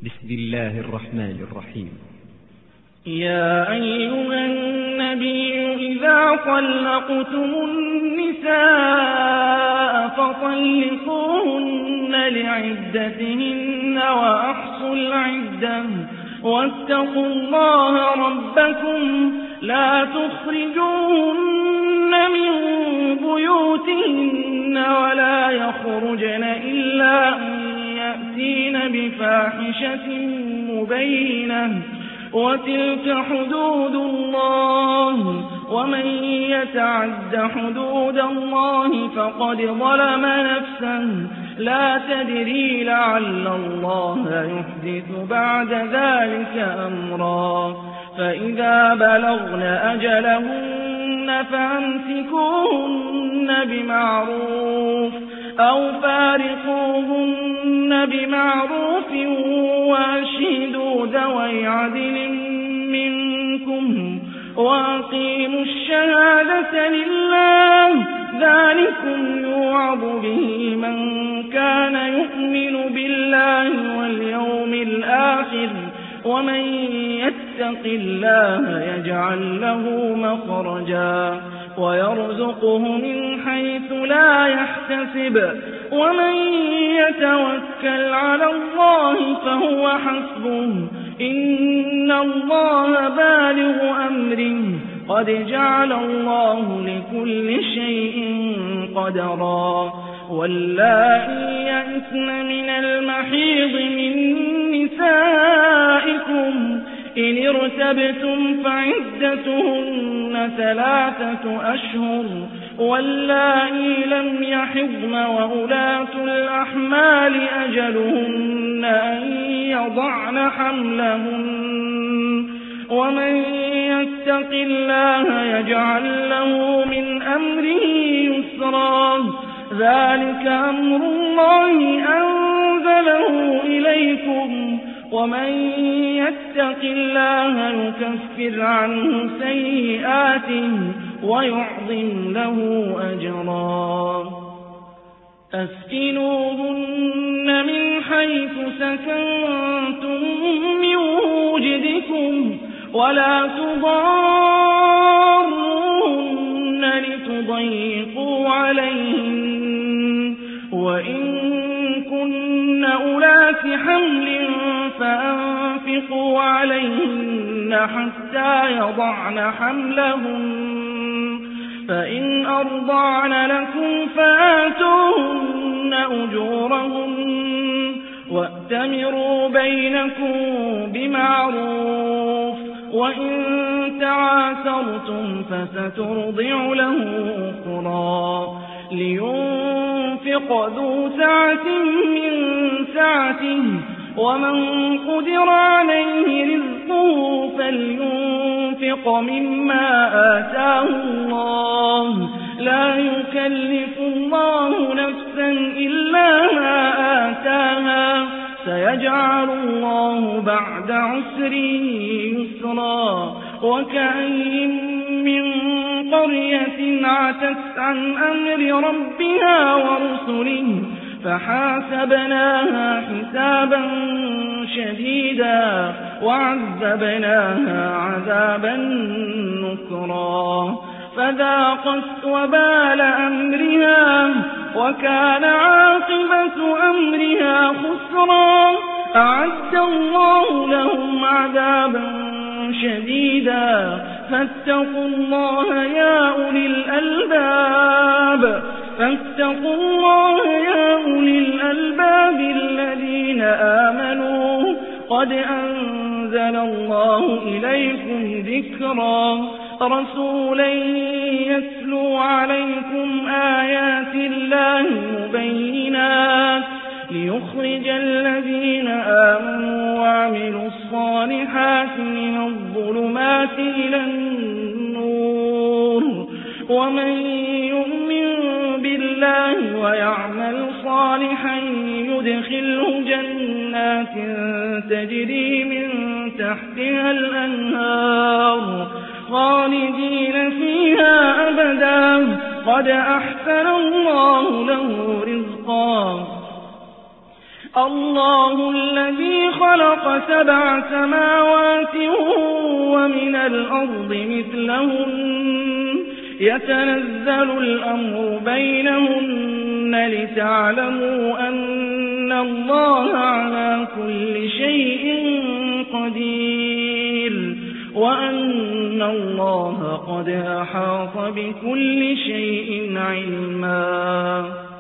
بسم الله الرحمن الرحيم. يا أيها النبي إذا طلقتم النساء فطلقوهن لعدتهن وأحصوا العدة واتقوا الله ربكم لا تخرجوهن من بيوتهن ولا يخرجن إلا أن يأتين بفاحشة مبينة وتلك حدود الله ومن يتعد حدود الله فقد ظلم نفسه لا تدري لعل الله يحدث بعد ذلك أمرا فإذا بلغن أجلهن فأمسكوهن بمعروف أو فارقوهن بمعروف وأشهدوا ذوي عدل منكم وأقيموا الشهادة لله ذلكم يوعظ به من كان يؤمن بالله واليوم الآخر ومن يتق الله يجعل له مخرجا ويرزقه من حيث لا يحتسب ومن يتوكل على الله فهو حسبه إن الله بالغ أمره قد جعل الله لكل شيء قدرا واللائي يئسن من المحيض من نسائكم إن ارتبتم فعدتهن 3 أشهر واللائي لم يحضن وأولاة الأحمال أجلهن أن يضعن حملهن ومن يتق الله يجعل له من أمره يسرا ذلك أمر الله أنزله إليكم ومن يتق الله يكفر عنه سيئاته ويعظم له أجرا أسكنوهن من حيث سكنتم من وجدكم ولا تضاروهن لتضيقوا عليهن وإن كن أولات حمل فأنفقوا عليهن حتى يضعن حملهن فإن أرضعن لكم فآتوهن أجورهن وأتمروا بينكم بمعروف وإن تعاسرتم فسترضع له أخرى لينفق ذو سعة من سعته ومن قدر عليه رزقه فلينفق مما آتاه الله لا يكلف الله نفسا إلا ما آتاها سيجعل الله بعد عسر يسرا وكأين من قرية عتت عن أمر ربها ورسله فحاسبناها حسابا شديدا وعذبناها عذابا نكرا فذاقت وبال أمرها وكان عاقبة أمرها خسرا أعد الله لهم عذابا شديدا فاتقوا الله يا أولي الألباب فاتقوا الله يا أولي الألباب الذين آمنوا قد أنزل الله إليكم ذكرا رسولا يتلو عليكم آيات الله مبينات ليخرج الذين آمنوا وعملوا الصالحات من الظلمات إلى النور ومن يؤمن بالله ويعمل صالحا يدخله جنات تجري من تحتها الأنهار خالدين فيها أبدا قد أحسن الله له رزقا الله الذي خلق 7 سماوات ومن الأرض مثلهن يتنزل الأمر بينهن لتعلموا أن الله على كل شيء قدير وأن الله قد أحاط بكل شيء علما